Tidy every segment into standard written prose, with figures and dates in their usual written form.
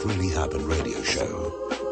Really Happened radio show.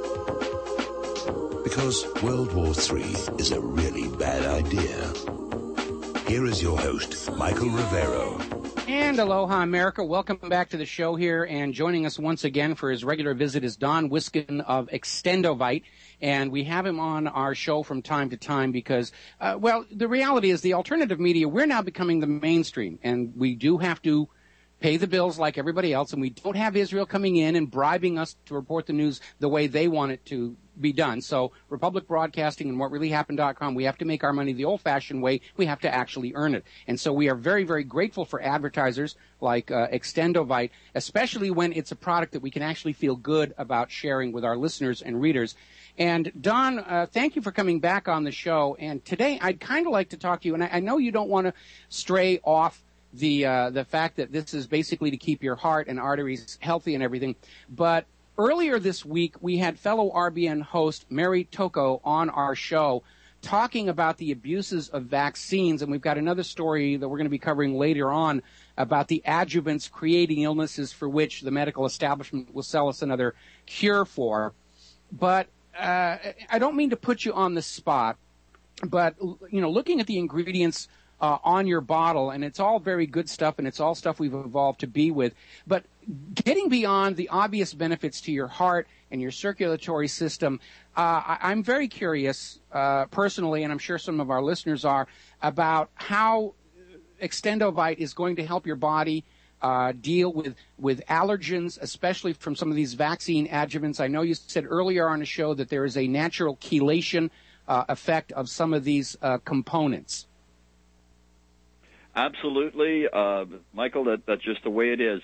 Because World War III is a really bad idea. Here is your host, Michael Rivero. And aloha, America. Welcome back to the show here. And joining us once again for his regular visit is Don Wiskin of Extendovite. And we have him on our show from time to time because, the reality is the alternative media, we're now becoming the mainstream. And we do have to pay the bills like everybody else. And we don't have Israel coming in and bribing us to report the news the way they want it to be done. So Republic Broadcasting and WhatReallyHappened.com, we have to make our money the old-fashioned way. We have to actually earn it. And so we are very, very grateful for advertisers like Extendovite, especially when it's a product that we can actually feel good about sharing with our listeners and readers. And Don, thank you for coming back on the show. And today I'd kind of like to talk to you, and I know you don't want to stray off the fact that this is basically to keep your heart and arteries healthy and everything, but earlier this week, we had fellow RBN host Mary Toko on our show talking about the abuses of vaccines, and we've got another story that we're going to be covering later on about the adjuvants creating illnesses for which the medical establishment will sell us another cure for. But I don't mean to put you on the spot, but, you know, looking at the ingredients on your bottle, and it's all very good stuff, and it's all stuff we've evolved to be with, but getting beyond the obvious benefits to your heart and your circulatory system, I'm very curious personally, and I'm sure some of our listeners are, about how Extendovite is going to help your body deal with allergens, especially from some of these vaccine adjuvants. I know you said earlier on the show that there is a natural chelation effect of some of these components. Absolutely, Michael, that's just the way it is.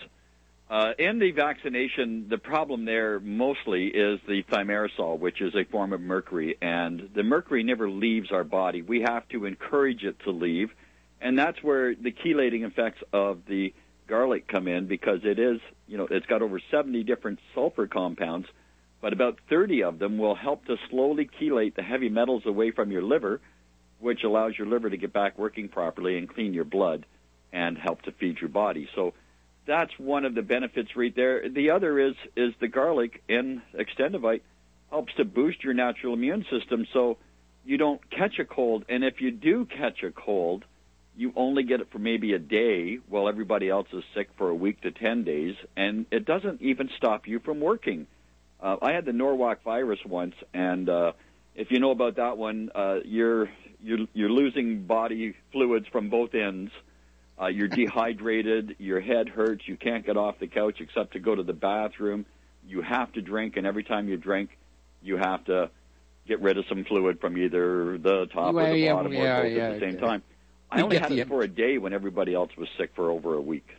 In the vaccination, the problem there mostly is the thimerosal, which is a form of mercury, and the mercury never leaves our body. We have to encourage it to leave, and that's where the chelating effects of the garlic come in, because it is, you know, it's got over 70 different sulfur compounds, but about 30 of them will help to slowly chelate the heavy metals away from your liver, which allows your liver to get back working properly and clean your blood and help to feed your body. So that's one of the benefits right there. The other is the garlic in Extendovite helps to boost your natural immune system so you don't catch a cold. And if you do catch a cold, you only get it for maybe a day while everybody else is sick for a week to 10 days, and it doesn't even stop you from working. I had the Norwalk virus once, and if you know about that one, you're losing body fluids from both ends. You're dehydrated. Your head hurts. You can't get off the couch except to go to the bathroom. You have to drink, and every time you drink, you have to get rid of some fluid from either the top or the bottom or both at the same time. I only had it for a day when everybody else was sick for over a week.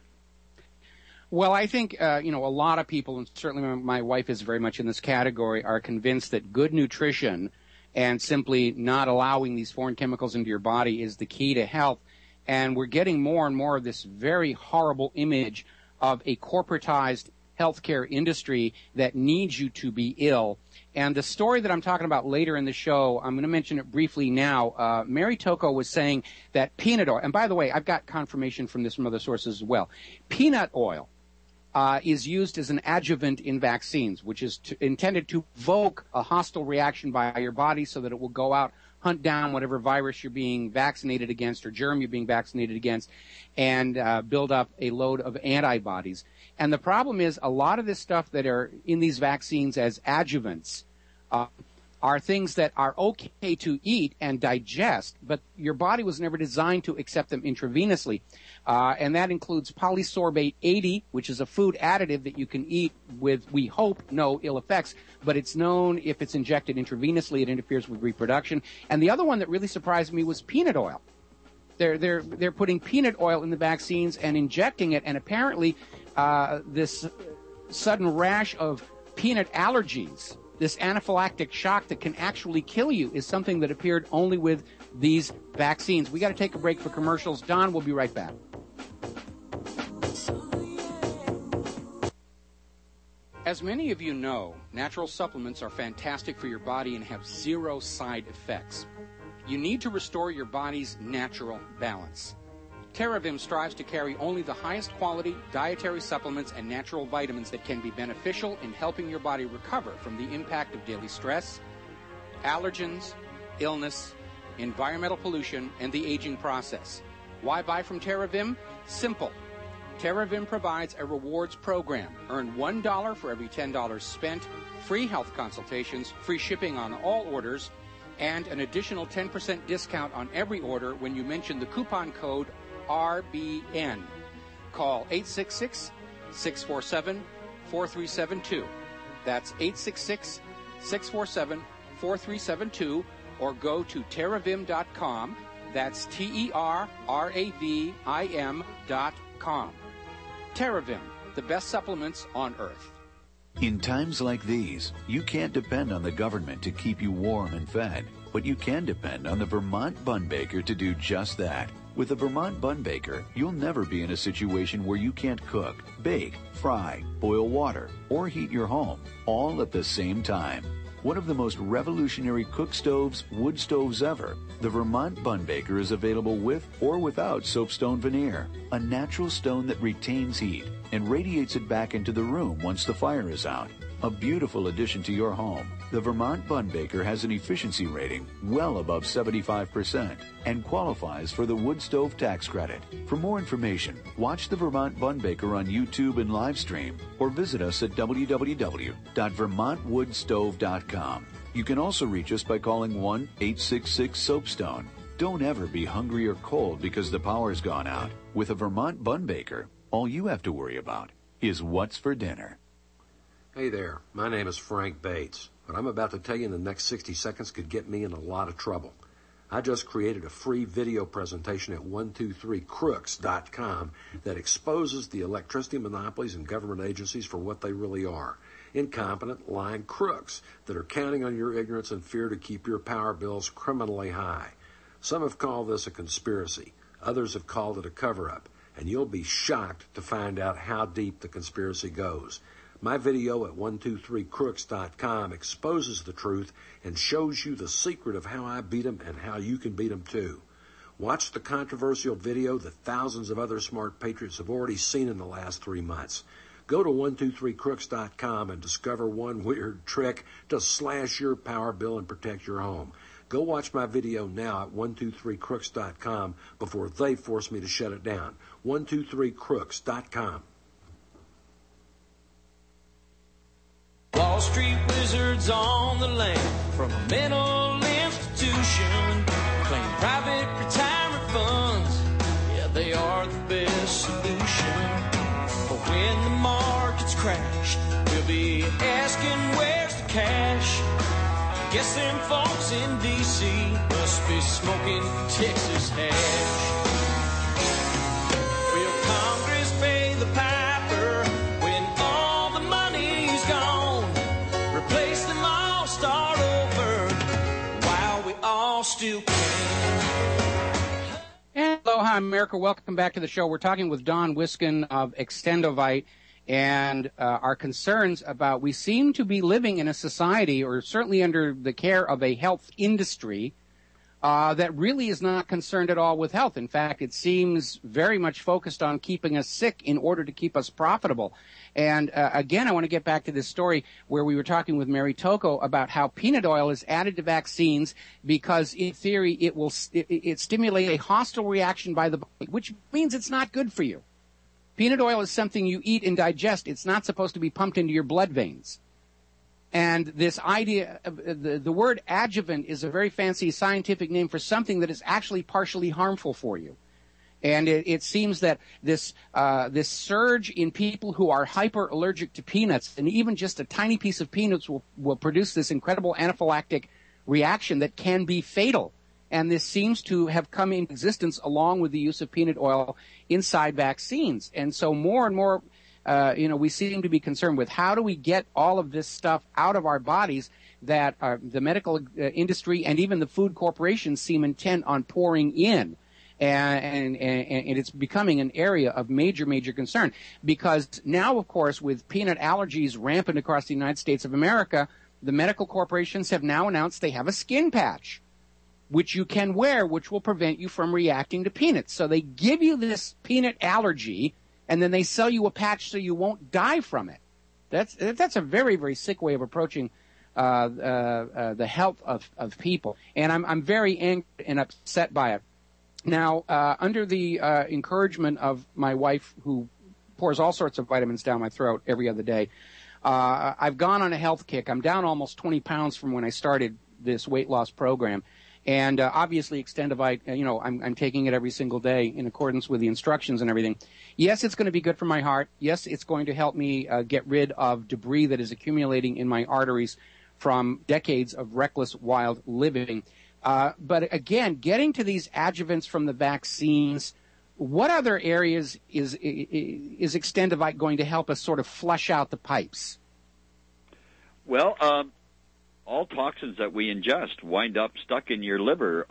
Well, I think, a lot of people, and certainly my wife is very much in this category, are convinced that good nutrition and simply not allowing these foreign chemicals into your body is the key to health. And we're getting more and more of this very horrible image of a corporatized healthcare industry that needs you to be ill. And the story that I'm talking about later in the show, I'm going to mention it briefly now. Mary Toko was saying that peanut oil, and by the way, I've got confirmation from this from other sources as well. Peanut oil is used as an adjuvant in vaccines, which is intended to evoke a hostile reaction by your body so that it will go out, hunt down whatever virus you're being vaccinated against or germ you're being vaccinated against, and build up a load of antibodies. And the problem is a lot of this stuff that are in these vaccines as adjuvants are things that are okay to eat and digest, but your body was never designed to accept them intravenously. And that includes polysorbate 80, which is a food additive that you can eat with, we hope, no ill effects, but it's known if it's injected intravenously, it interferes with reproduction. And the other one that really surprised me was peanut oil. They're putting peanut oil in the vaccines and injecting it, and apparently this sudden rash of peanut allergies, this anaphylactic shock that can actually kill you, is something that appeared only with these vaccines. We got to take a break for commercials. Don, we'll be right back. As many of you know, natural supplements are fantastic for your body and have zero side effects. You need to restore your body's natural balance. TerraVim strives to carry only the highest quality dietary supplements and natural vitamins that can be beneficial in helping your body recover from the impact of daily stress, allergens, illness, environmental pollution, and the aging process. Why buy from TerraVim? Simple. TerraVim provides a rewards program. Earn $1 for every $10 spent, free health consultations, free shipping on all orders, and an additional 10% discount on every order when you mention the coupon code RBN. Call 866-647-4372. That's 866-647-4372, or go to terravim.com. That's TerraVim.com. TerraVim, the best supplements on earth. In times like these, you can't depend on the government to keep you warm and fed, but you can depend on the Vermont Bun Baker to do just that. With the Vermont Bun Baker, you'll never be in a situation where you can't cook, bake, fry, boil water, or heat your home, all at the same time. One of the most revolutionary cook stoves, wood stoves ever, the Vermont Bun Baker is available with or without soapstone veneer, a natural stone that retains heat and radiates it back into the room once the fire is out. A beautiful addition to your home. The Vermont Bun Baker has an efficiency rating well above 75% and qualifies for the wood stove tax credit. For more information, watch the Vermont Bun Baker on YouTube and live stream, or visit us at www.vermontwoodstove.com. You can also reach us by calling 1-866-SOAPSTONE. Don't ever be hungry or cold because the power's gone out. With a Vermont Bun Baker, all you have to worry about is what's for dinner. Hey there, my name is Frank Bates. What I'm about to tell you in the next 60 seconds could get me in a lot of trouble. I just created a free video presentation at 123crooks.com that exposes the electricity monopolies and government agencies for what they really are. Incompetent, lying crooks that are counting on your ignorance and fear to keep your power bills criminally high. Some have called this a conspiracy. Others have called it a cover-up. And you'll be shocked to find out how deep the conspiracy goes. My video at 123crooks.com exposes the truth and shows you the secret of how I beat them and how you can beat them too. Watch the controversial video that thousands of other smart patriots have already seen in the last 3 months. Go to 123crooks.com and discover one weird trick to slash your power bill and protect your home. Go watch my video now at 123crooks.com before they force me to shut it down. 123crooks.com. Wall Street wizards on the land from a mental institution claim private retirement funds. Yeah, they are the best solution. But when the markets crash, we'll be asking where's the cash. Guess them folks in D.C. must be smoking Texas hash. Will Congress pay the piper when all the money's gone? Replace them all, start over while we all still can. Aloha, America. Welcome back to the show. We're talking with Don Wiskin of Extendovite, and our concerns about, we seem to be living in a society, or certainly under the care of a health industry, that really is not concerned at all with health. In fact, it seems very much focused on keeping us sick in order to keep us profitable. And again, I want to get back to this story where we were talking with Mary Toko about how peanut oil is added to vaccines because, in theory, it will stimulate a hostile reaction by the body, which means it's not good for you. Peanut oil is something you eat and digest. It's not supposed to be pumped into your blood veins. And this idea, the word adjuvant is a very fancy scientific name for something that is actually partially harmful for you. And it seems that this surge in people who are hyper allergic to peanuts, and even just a tiny piece of peanuts will produce this incredible anaphylactic reaction that can be fatal. And this seems to have come into existence along with the use of peanut oil inside vaccines. And so more and more, we seem to be concerned with how do we get all of this stuff out of our bodies that the medical industry and even the food corporations seem intent on pouring in. And it's becoming an area of major, major concern. Because now, of course, with peanut allergies rampant across the United States of America, the medical corporations have now announced they have a skin patch which you can wear, which will prevent you from reacting to peanuts. So they give you this peanut allergy, and then they sell you a patch so you won't die from it. That's a very, very sick way of approaching the health of people, and I'm very angry and upset by it. Now, under the encouragement of my wife, who pours all sorts of vitamins down my throat every other day, I've gone on a health kick. I'm down almost 20 pounds from when I started this weight loss program. And obviously, Extendovite, I'm taking it every single day in accordance with the instructions and everything. Yes, it's going to be good for my heart. Yes, it's going to help me get rid of debris that is accumulating in my arteries from decades of reckless, wild living. But again, getting to these adjuvants from the vaccines, what other areas is Extendovite going to help us sort of flush out the pipes? Well, all toxins that we ingest wind up stuck in your liver.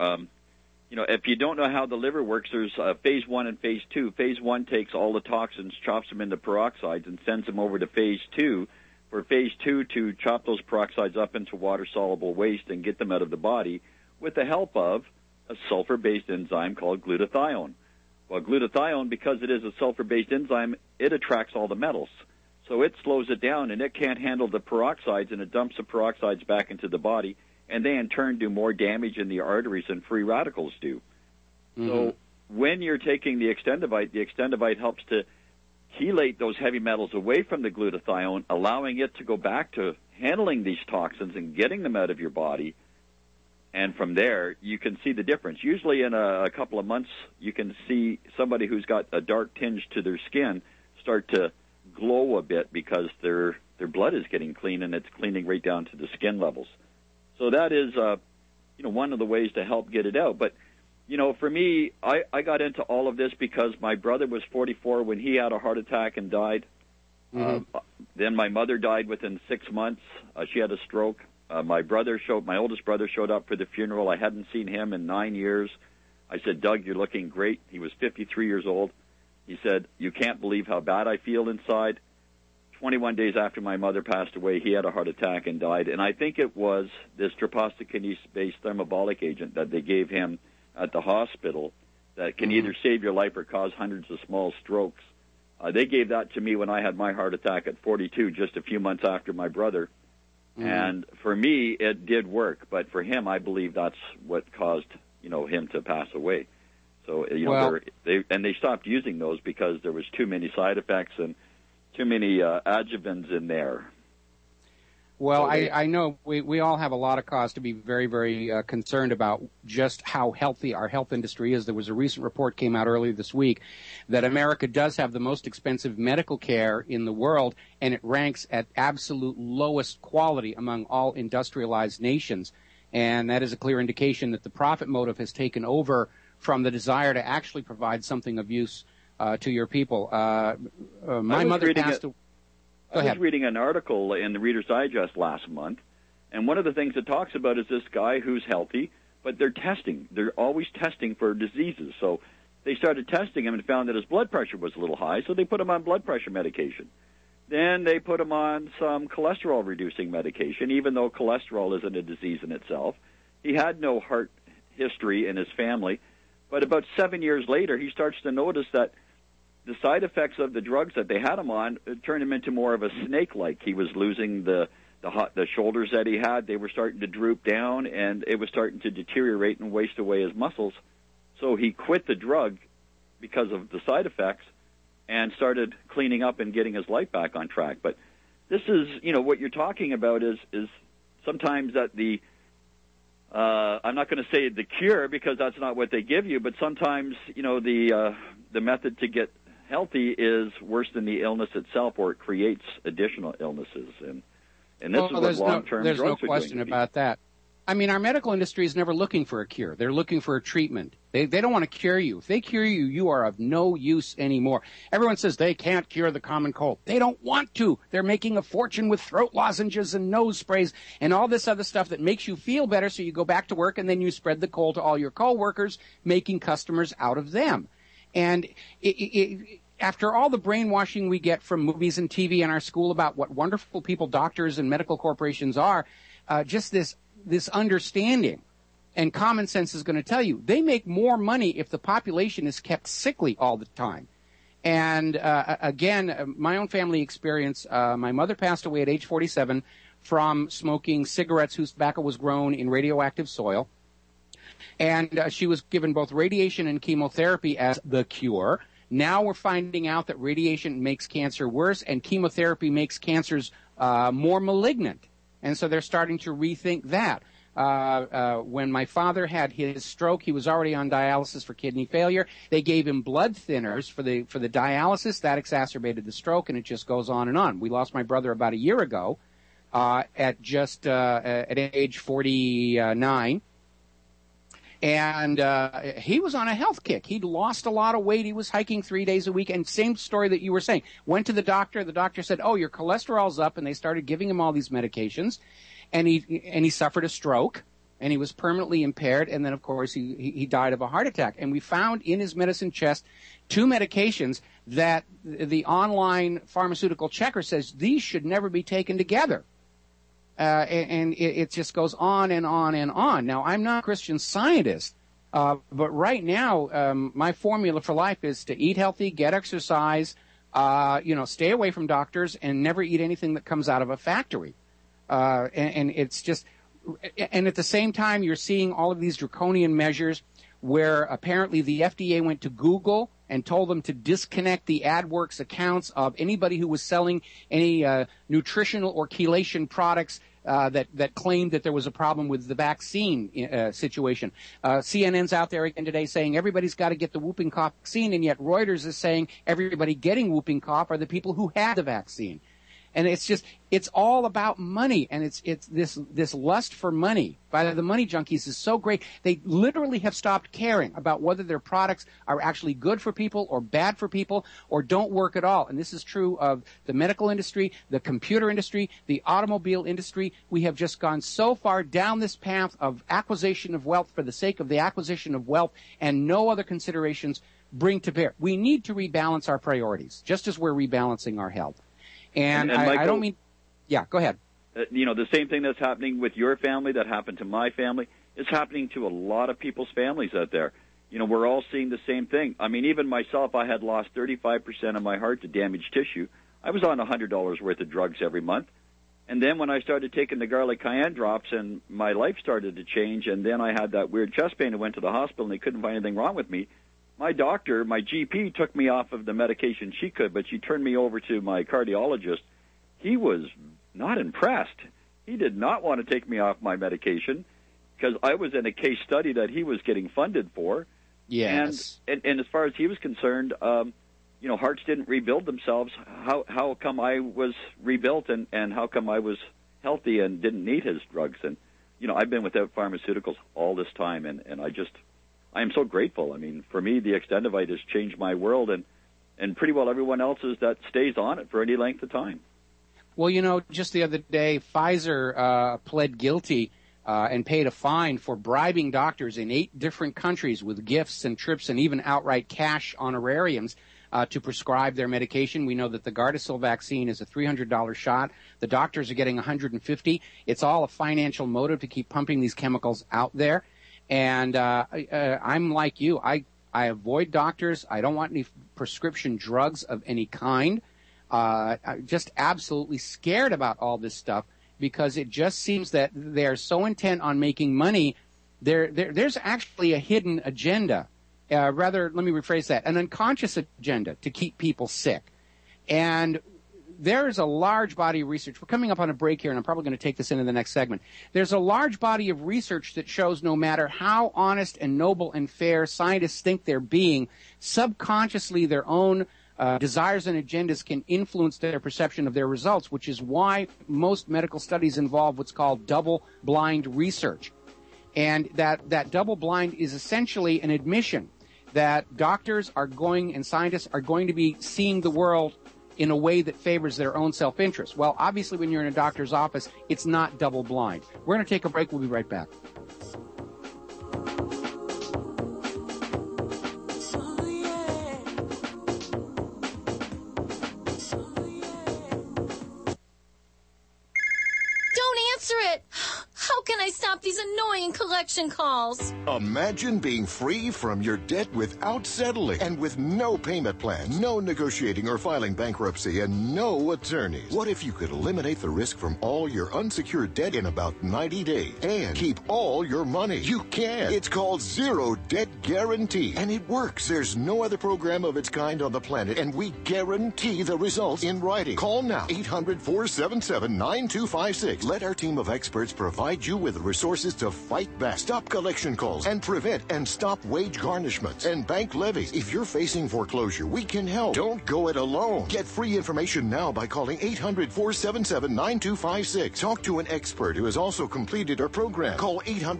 If you don't know how the liver works, there's phase 1 and phase 2. Phase 1 takes all the toxins, chops them into peroxides, and sends them over to phase 2 for phase 2 to chop those peroxides up into water-soluble waste and get them out of the body with the help of a sulfur-based enzyme called glutathione. Well, glutathione, because it is a sulfur-based enzyme, it attracts all the metals. So it slows it down, and it can't handle the peroxides, and it dumps the peroxides back into the body, and they in turn do more damage in the arteries than free radicals do. Mm-hmm. So when you're taking the Extendovite helps to chelate those heavy metals away from the glutathione, allowing it to go back to handling these toxins and getting them out of your body. And from there, you can see the difference. Usually in a couple of months, you can see somebody who's got a dark tinge to their skin start to glow a bit because their blood is getting clean, and it's cleaning right down to the skin levels. So that is, one of the ways to help get it out. But, for me, I got into all of this because my brother was 44 when he had a heart attack and died. Mm-hmm. Then my mother died within 6 months. She had a stroke. My oldest brother showed up for the funeral. I hadn't seen him in 9 years. I said, Doug, you're looking great. He was 53 years old. He said, you can't believe how bad I feel inside. 21 days after my mother passed away, he had a heart attack and died. And I think it was this treprostinil-based thermobolic agent that they gave him at the hospital that can either save your life or cause hundreds of small strokes. They gave that to me when I had my heart attack at 42, just a few months after my brother. And for me, it did work. But for him, I believe that's what caused, him to pass away. So, they stopped using those because there was too many side effects and too many adjuvants in there. Well, I know we all have a lot of cause to be very, very concerned about just how healthy our health industry is. There was a recent report came out earlier this week that America does have the most expensive medical care in the world, and it ranks at absolute lowest quality among all industrialized nations. And that is a clear indication that the profit motive has taken over from the desire to actually provide something of use to your people. My mother passed away. I was reading an article in the Reader's Digest last month, and one of the things it talks about is this guy who's healthy, but they're testing. They're always testing for diseases. So they started testing him and found that his blood pressure was a little high, so they put him on blood pressure medication. Then they put him on some cholesterol-reducing medication, even though cholesterol isn't a disease in itself. He had no heart history in his family, but about 7 years later, he starts to notice that the side effects of the drugs that they had him on turned him into more of a snake-like. He was losing the shoulders that he had. They were starting to droop down, and it was starting to deteriorate and waste away his muscles. So he quit the drug because of the side effects and started cleaning up and getting his life back on track. But this is, what you're talking about is sometimes that I'm not going to say the cure because that's not what they give you, but sometimes, the method to get healthy is worse than the illness itself, or it creates additional illnesses. And this is what long-term drugs are doing. There's no question about that. I mean, our medical industry is never looking for a cure. They're looking for a treatment. They don't want to cure you. If they cure you, you are of no use anymore. Everyone says they can't cure the common cold. They don't want to. They're making a fortune with throat lozenges and nose sprays and all this other stuff that makes you feel better, so you go back to work and then you spread the cold to all your coworkers, making customers out of them. And after all the brainwashing we get from movies and TV in our school about what wonderful people doctors and medical corporations are, just this understanding And common sense is going to tell you they make more money if the population is kept sickly all the time. And again, my own family experience, my mother passed away at age 47 from smoking cigarettes whose tobacco was grown in radioactive soil. And she was given both radiation and chemotherapy as the cure. Now we're finding out that radiation makes cancer worse and chemotherapy makes cancers more malignant. And so they're starting to rethink that. When my father had his stroke, he was already on dialysis for kidney failure. They gave him blood thinners for the dialysis. That exacerbated the stroke, and it just goes on and on. We lost my brother about a year ago at age 49. And he was on a health kick. He'd lost a lot of weight. He was hiking 3 days a week. And same story that you were saying. Went to the doctor. The doctor said, "Oh, your cholesterol's up." And they started giving him all these medications. And he suffered a stroke. And he was permanently impaired. And then, of course, he died of a heart attack. And we found in his medicine chest 2 medications that the online pharmaceutical checker says these should never be taken together. And it just goes on and on and on. Now, I'm not a Christian Scientist, but right now, my formula for life is to eat healthy, get exercise, stay away from doctors, and never eat anything that comes out of a factory. And it's just, and at the same time, you're seeing all of these draconian measures where apparently the FDA went to Google and told them to disconnect the AdWorks accounts of anybody who was selling any nutritional or chelation products that claimed that there was a problem with the vaccine situation. CNN's out there again today saying everybody's got to get the whooping cough vaccine, and yet Reuters is saying everybody getting whooping cough are the people who had the vaccine. And it's all about money, and it's this lust for money by the money junkies is so great. They literally have stopped caring about whether their products are actually good for people or bad for people or don't work at all. And this is true of the medical industry, the computer industry, the automobile industry. We have just gone so far down this path of acquisition of wealth for the sake of the acquisition of wealth, and no other considerations bring to bear. We need to rebalance our priorities, just as we're rebalancing our health. And Michael, I don't mean, yeah, go ahead. The same thing that's happening with your family that happened to my family is happening to a lot of people's families out there. We're all seeing the same thing. I mean, even myself, I had lost 35% of my heart to damaged tissue. I was on $100 worth of drugs every month. And then when I started taking the garlic cayenne drops and my life started to change, and then I had that weird chest pain and went to the hospital and they couldn't find anything wrong with me, my doctor, my GP, took me off of the medication she could, but she turned me over to my cardiologist. He was not impressed. He did not want to take me off my medication because I was in a case study that he was getting funded for. Yes. And as far as he was concerned, hearts didn't rebuild themselves. How come I was rebuilt and how come I was healthy and didn't need his drugs? And, I've been without pharmaceuticals all this time, and I am so grateful. I mean, for me, the Extendovite has changed my world, and pretty well everyone else's that stays on it for any length of time. Well, just the other day, Pfizer pled guilty and paid a fine for bribing doctors in 8 different countries with gifts and trips and even outright cash honorariums to prescribe their medication. We know that the Gardasil vaccine is a $300 shot. The doctors are getting $150. It's all a financial motive to keep pumping these chemicals out there. And I'm like you. I avoid doctors. I don't want any prescription drugs of any kind. I'm just absolutely scared about all this stuff because it just seems that they're so intent on making money. There's actually a hidden agenda. Let me rephrase that, an unconscious agenda to keep people sick. And there is a large body of research. We're coming up on a break here, and I'm probably going to take this into the next segment. There's a large body of research that shows no matter how honest and noble and fair scientists think they're being, subconsciously their own desires and agendas can influence their perception of their results, which is why most medical studies involve what's called double-blind research. And that double-blind is essentially an admission that doctors are going and scientists are going to be seeing the world in a way that favors their own self-interest. Well, obviously, when you're in a doctor's office, it's not double-blind. We're going to take a break. We'll be right back. Don't answer it. How How can I stop these annoying collection calls? Imagine being free from your debt without settling and with no payment plan, no negotiating or filing bankruptcy, and no attorneys. What if you could eliminate the risk from all your unsecured debt in about 90 days and keep all your money? You can. It's called Zero Debt Guarantee, and it works. There's no other program of its kind on the planet, and we guarantee the results in writing. Call now, 800-477-9256. Let our team of experts provide you with the resources to fight back, stop collection calls, and prevent and stop wage garnishments and bank levies. If you're facing foreclosure, we can help. Don't go it alone. Get free information now by calling 800-477-9256. Talk to an expert who has also completed our program. Call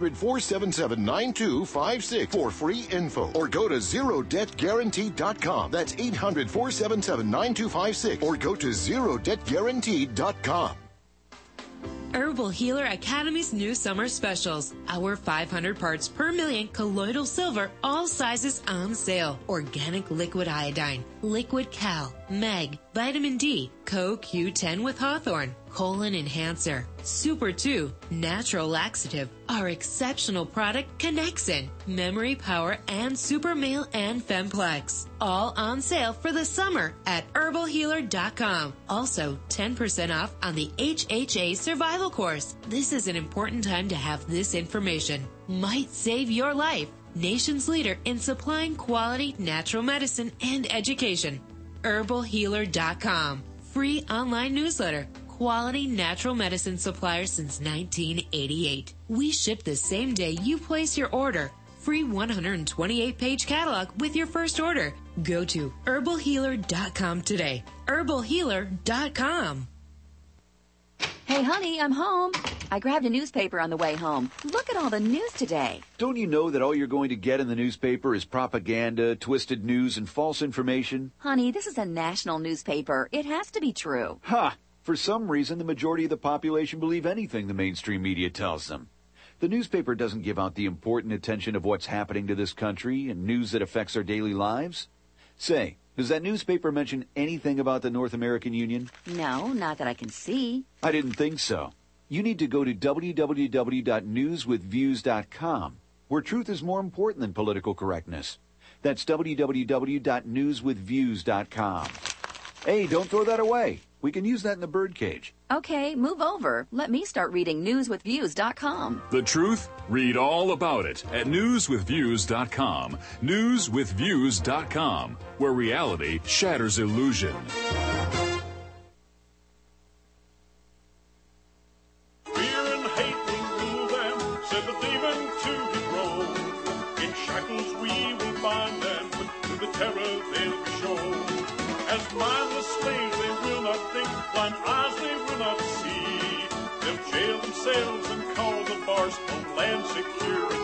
800-477-9256 for free info, or go to ZeroDebtGuarantee.com. That's 800-477-9256, or go to ZeroDebtGuarantee.com. Herbal Healer Academy's new summer specials. Our 500 parts per million colloidal silver, all sizes on sale. Organic liquid iodine, liquid cal, meg, vitamin D, CoQ10 with Hawthorne, colon enhancer, Super 2, natural laxative, our exceptional product Connexin, memory power, and Super Male and Femplex. All on sale for the summer at herbalhealer.com. Also, 10% off on the HHA survival course. This is an important time to have this information. Might save your life. Nation's leader in supplying quality natural medicine and education. herbalhealer.com. Free online newsletter. Quality natural medicine supplier since 1988. We ship the same day you place your order. Free 128-page catalog with your first order. Go to herbalhealer.com today. herbalhealer.com. Hey, honey, I'm home. I grabbed a newspaper on the way home. Look at all the news today. Don't you know that all you're going to get in the newspaper is propaganda, twisted news, and false information? Honey, this is a national newspaper. It has to be true. Ha! For some reason, the majority of the population believe anything the mainstream media tells them. The newspaper doesn't give out the important attention of what's happening to this country and news that affects our daily lives. Say, does that newspaper mention anything about the North American Union? No, not that I can see. I didn't think so. You need to go to www.newswithviews.com, where truth is more important than political correctness. That's www.newswithviews.com. Hey, don't throw that away. We can use that in the birdcage. Okay, move over. Let me start reading newswithviews.com. The truth? Read all about it at newswithviews.com. Newswithviews.com, where reality shatters illusion. Fear and hate will rule them, said the demon to his role. In shackles we will bind them, to the terror they'll be shown. As mindless slaves they will not think, blind eyes they will not see. They'll jail themselves and call the bars Homeland Security.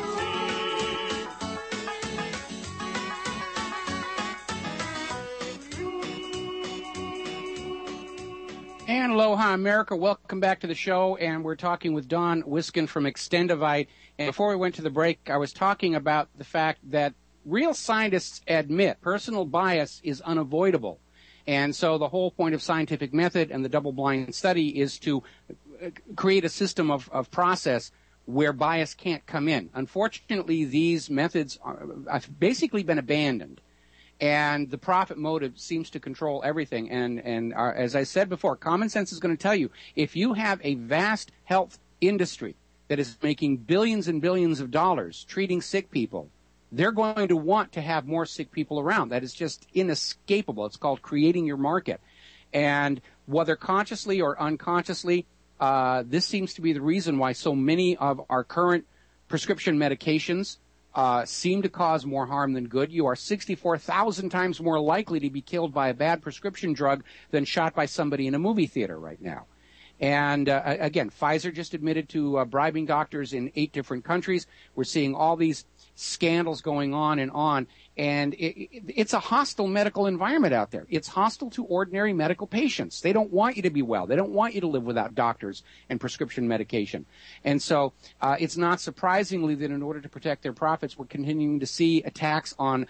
And aloha, America. Welcome back to the show. And we're talking with Don Wiskin from Extendovite. And before we went to the break, I was talking about the fact that real scientists admit personal bias is unavoidable. And so the whole point of scientific method and the double-blind study is to create a system of process where bias can't come in. Unfortunately, these methods have basically been abandoned. And the profit motive seems to control everything. And as I said before, common sense is going to tell you, if you have a vast health industry that is making billions and billions of dollars treating sick people, they're going to want to have more sick people around. That is just inescapable. It's called creating your market. And whether consciously or unconsciously, this seems to be the reason why so many of our current prescription medications seem to cause more harm than good. You are 64,000 times more likely to be killed by a bad prescription drug than shot by somebody in a movie theater right now. And again, Pfizer just admitted to bribing doctors in 8 different countries. We're seeing all these scandals going on. And it's a hostile medical environment out there. It's hostile to ordinary medical patients. They don't want you to be well. They don't want you to live without doctors and prescription medication. And so it's not surprisingly that in order to protect their profits, we're continuing to see attacks on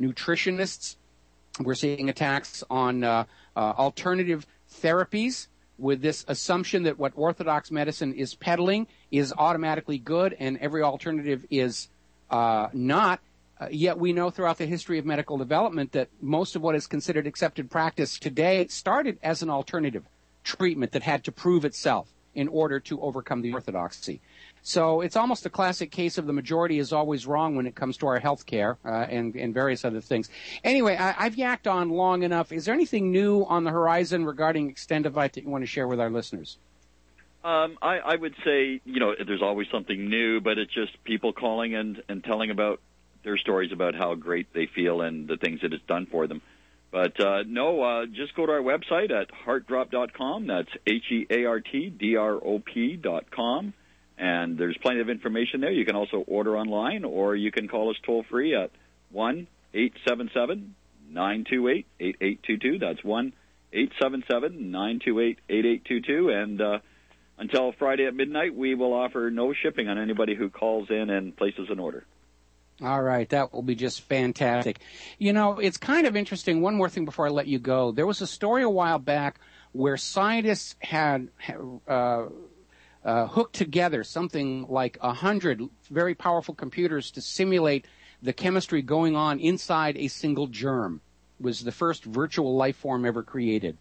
nutritionists. We're seeing attacks on alternative therapies with this assumption that what orthodox medicine is peddling is automatically good and every alternative is not. Yet we know throughout the history of medical development that most of what is considered accepted practice today started as an alternative treatment that had to prove itself in order to overcome the orthodoxy. So it's almost a classic case of the majority is always wrong when it comes to our health care and various other things. Anyway, I've yacked on long enough. Is there anything new on the horizon regarding Extendovite that you want to share with our listeners? I would say, there's always something new, but it's just people calling and telling about their stories about how great they feel and the things that it's done for them. But just go to our website at heartdrop.com. That's HEARTDROP.com. And there's plenty of information there. You can also order online, or you can call us toll-free at 1-877-928-8822. That's 1-877-928-8822. And until Friday at midnight, we will offer no shipping on anybody who calls in and places an order. All right, that will be just fantastic. It's kind of interesting. One more thing before I let you go. There was a story a while back where scientists had hooked together something like 100 very powerful computers to simulate the chemistry going on inside a single germ. It was the first virtual life form ever created.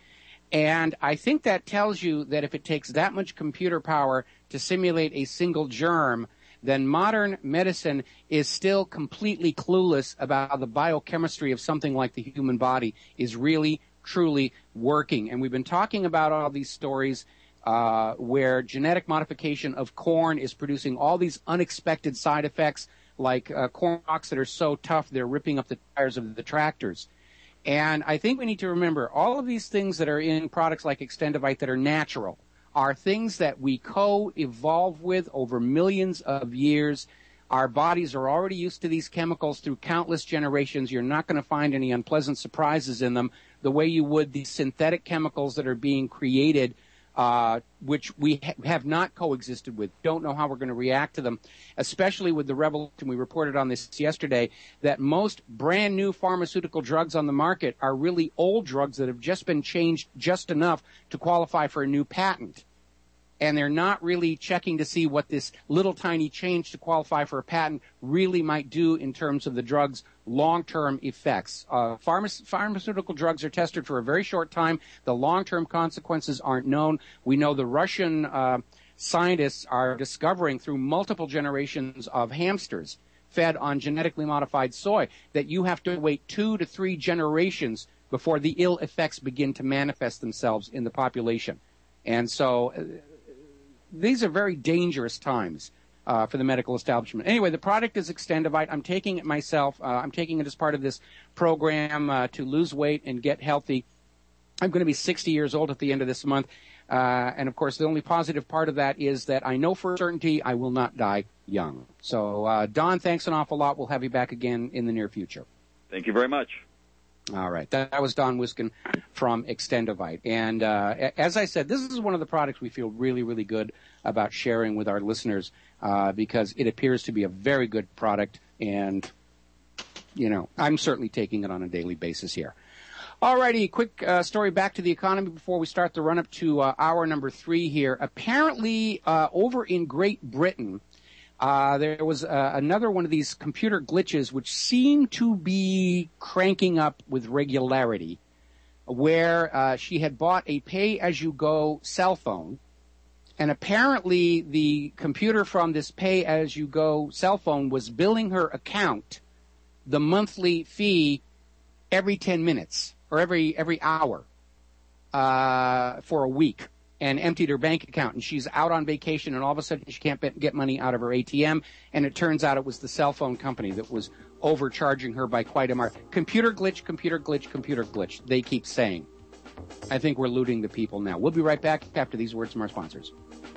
And I think that tells you that if it takes that much computer power to simulate a single germ, then modern medicine is still completely clueless about how the biochemistry of something like the human body is really, truly working. And we've been talking about all these stories where genetic modification of corn is producing all these unexpected side effects, like corn stalks that are so tough they're ripping up the tires of the tractors. And I think we need to remember all of these things that are in products like Extendovite that are natural are things that we co-evolve with over millions of years. Our bodies are already used to these chemicals through countless generations. You're not going to find any unpleasant surprises in them the way you would the synthetic chemicals that are being created, which we have not coexisted with. Don't know how we're going to react to them, especially with the revelation, we reported on this yesterday, that most brand new pharmaceutical drugs on the market are really old drugs that have just been changed just enough to qualify for a new patent. And they're not really checking to see what this little tiny change to qualify for a patent really might do in terms of the drug's long-term effects. Pharmaceutical drugs are tested for a very short time. The long-term consequences aren't known. We know the Russian scientists are discovering through multiple generations of hamsters fed on genetically modified soy that you have to wait 2 to 3 generations before the ill effects begin to manifest themselves in the population. And so these are very dangerous times for the medical establishment. Anyway, the product is Extendovite. I'm taking it myself. I'm taking it as part of this program to lose weight and get healthy. I'm going to be 60 years old at the end of this month. And, of course, the only positive part of that is that I know for certainty I will not die young. So, Don, thanks an awful lot. We'll have you back again in the near future. Thank you very much. All right. That was Don Wiskin from Extendovite. And as I said, this is one of the products we feel really, really good about sharing with our listeners because it appears to be a very good product. And, I'm certainly taking it on a daily basis here. All righty. Quick story back to the economy before we start the run-up to hour number 3 here. Apparently, over in Great Britain, there was another one of these computer glitches which seemed to be cranking up with regularity, where she had bought a pay-as-you-go cell phone, and apparently the computer from this pay-as-you-go cell phone was billing her account the monthly fee every 10 minutes or every hour for a week, and emptied her bank account, and she's out on vacation, and all of a sudden she can't get money out of her ATM, and it turns out it was the cell phone company that was overcharging her by quite a mark. Computer glitch, computer glitch, computer glitch, they keep saying. I think we're looting the people now. We'll be right back after these words from our sponsors.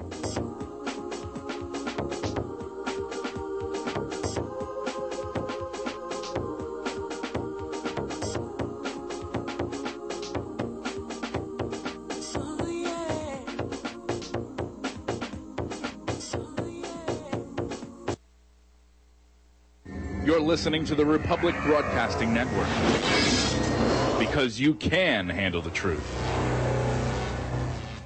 You're listening to the Republic Broadcasting Network. Because you can handle the truth.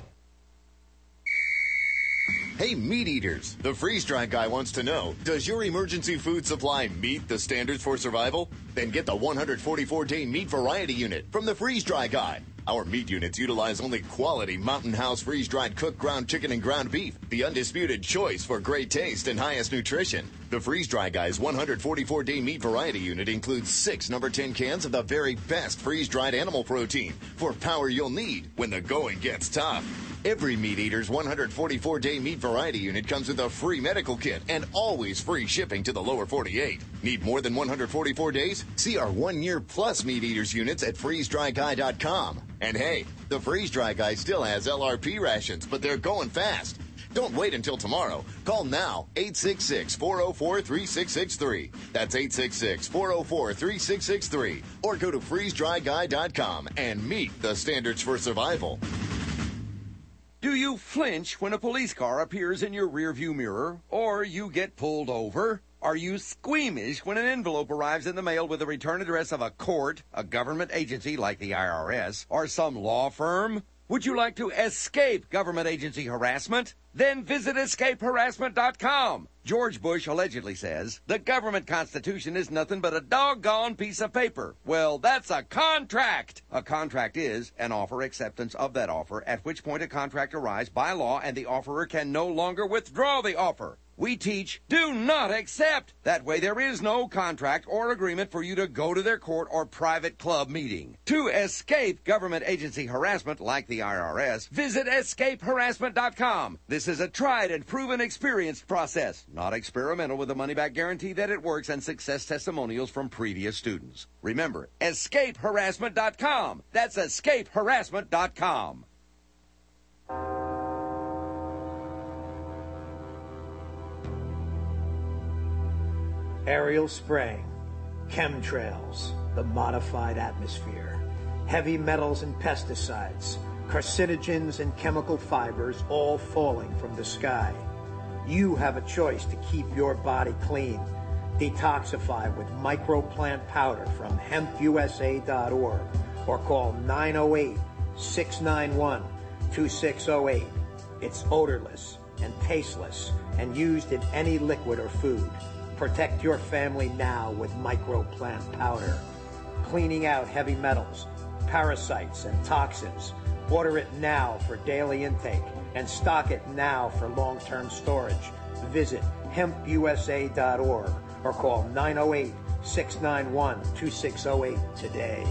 Hey, meat eaters, the freeze-dry guy wants to know, does your emergency food supply meet the standards for survival? Then get the 144-day meat variety unit from the freeze-dry guy. Our meat units utilize only quality Mountain House freeze-dried cooked ground chicken and ground beef, the undisputed choice for great taste and highest nutrition. The Freeze-Dry Guy's 144-day meat variety unit includes 6 number 10 cans of the very best freeze-dried animal protein for power you'll need when the going gets tough. Every Meat Eater's 144-day meat variety unit comes with a free medical kit and always free shipping to the lower 48. Need more than 144 days? See our 1-year plus Meat Eater's units at freezedryguy.com. And hey, the Freeze-Dry Guy still has LRP rations, but they're going fast. Don't wait until tomorrow. Call now, 866-404-3663. That's 866-404-3663. Or go to freezedryguy.com and meet the standards for survival. Do you flinch when a police car appears in your rearview mirror or you get pulled over? Are you squeamish when an envelope arrives in the mail with the return address of a court, a government agency like the IRS, or some law firm? Would you like to escape government agency harassment? Then visit escapeharassment.com. George Bush allegedly says, the government constitution is nothing but a doggone piece of paper. Well, that's a contract. A contract is an offer acceptance of that offer, at which point a contract arrives by law and the offerer can no longer withdraw the offer. We teach, do not accept. That way there is no contract or agreement for you to go to their court or private club meeting. To escape government agency harassment like the IRS, visit escapeharassment.com. This is a tried and proven experience process, not experimental, with a money-back guarantee that it works and success testimonials from previous students. Remember, escapeharassment.com. That's escapeharassment.com. Aerial spraying, chemtrails, the modified atmosphere, heavy metals and pesticides, carcinogens and chemical fibers all falling from the sky. You have a choice to keep your body clean. Detoxify with microplant powder from hempusa.org or call 908-691-2608. It's odorless and tasteless and used in any liquid or food. Protect your family now with microplant powder. Cleaning out heavy metals, parasites, and toxins. Order it now for daily intake and stock it now for long-term storage. Visit hempusa.org or call 908-691-2608 today.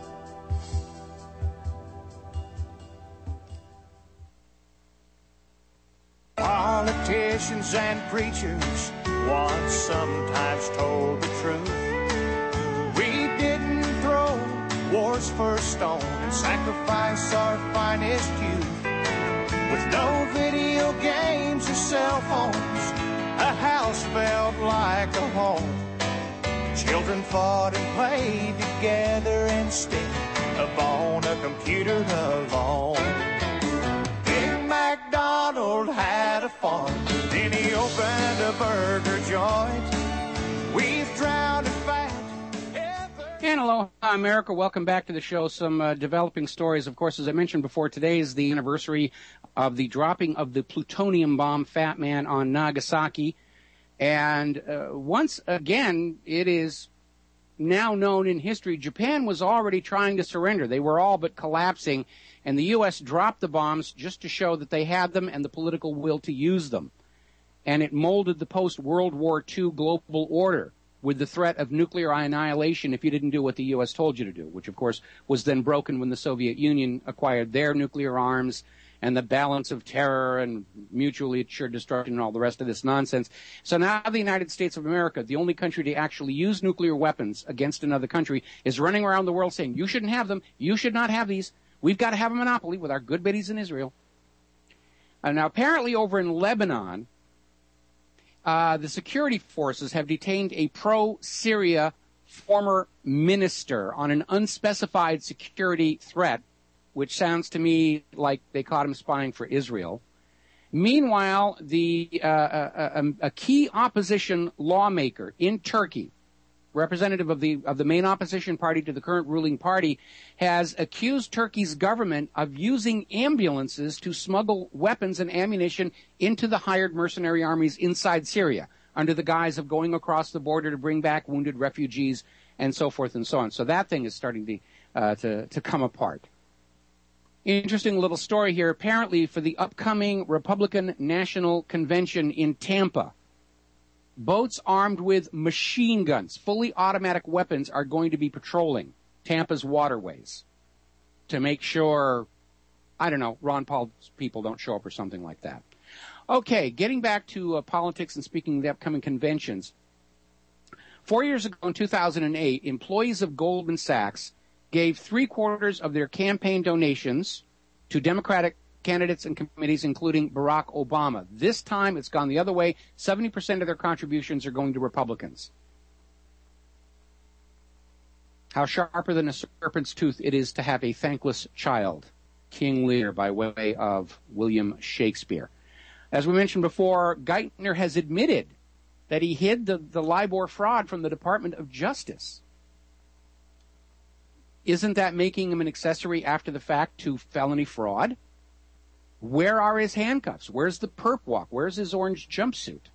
Politicians and preachers once sometimes told the truth. We didn't throw war's first stone and sacrifice our finest youth. With no video games or cell phones, a house felt like a home. Children fought and played together instead of on a computer alone. Big MacDonald had a farm, then he opened a burger joint. We've drowned in fat. And aloha, America. Welcome back to the show. Some developing stories. Of course, as I mentioned before, today is the anniversary of the dropping of the plutonium bomb, Fat Man, on Nagasaki. And once again, it is now known in history, Japan was already trying to surrender. They were all but collapsing, and the U.S. dropped the bombs just to show that they had them and the political will to use them. And it molded the post-World War II global order with the threat of nuclear annihilation if you didn't do what the U.S. told you to do, which, of course, was then broken when the Soviet Union acquired their nuclear arms and the balance of terror and mutually assured destruction and all the rest of this nonsense. So now the United States of America, the only country to actually use nuclear weapons against another country, is running around the world saying, you shouldn't have them, you should not have these, we've got to have a monopoly with our good buddies in Israel. Now, apparently over in Lebanon, the security forces have detained a pro-Syria former minister on an unspecified security threat, which sounds to me like they caught him spying for Israel. Meanwhile, a key opposition lawmaker in Turkey representative of the main opposition party to the current ruling party, has accused Turkey's government of using ambulances to smuggle weapons and ammunition into the hired mercenary armies inside Syria under the guise of going across the border to bring back wounded refugees and so forth and so on. So that thing is starting to come apart. Interesting little story here. Apparently, for the upcoming Republican National Convention in Tampa, boats armed with machine guns, fully automatic weapons, are going to be patrolling Tampa's waterways to make sure, I don't know, Ron Paul's people don't show up or something like that. Okay, getting back to politics and speaking of the upcoming conventions. 4 years ago in 2008, employees of Goldman Sachs gave 3/4 of their campaign donations to Democratic candidates and committees, including Barack Obama. This time, it's gone the other way. 70% of their contributions are going to Republicans. How sharper than a serpent's tooth it is to have a thankless child. King Lear, by way of William Shakespeare. As we mentioned before, Geithner has admitted that he hid the LIBOR fraud from the Department of Justice. Isn't that making him an accessory after the fact to felony fraud? Where are his handcuffs? Where's the perp walk? Where's his orange jumpsuit?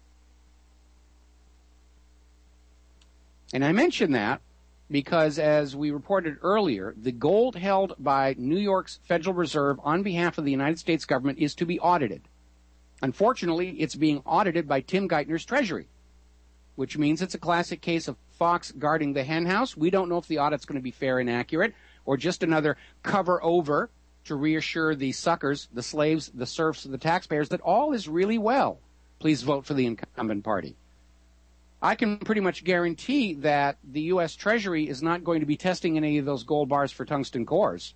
And I mention that because, as we reported earlier, the gold held by New York's Federal Reserve on behalf of the United States government is to be audited. Unfortunately, it's being audited by Tim Geithner's Treasury, which means it's a classic case of fox guarding the hen house. We don't know if the audit's going to be fair and accurate or just another cover over to reassure the suckers, the slaves, the serfs, the taxpayers that all is really well. Please vote for the incumbent party. I can pretty much guarantee that the U.S. Treasury is not going to be testing any of those gold bars for tungsten cores.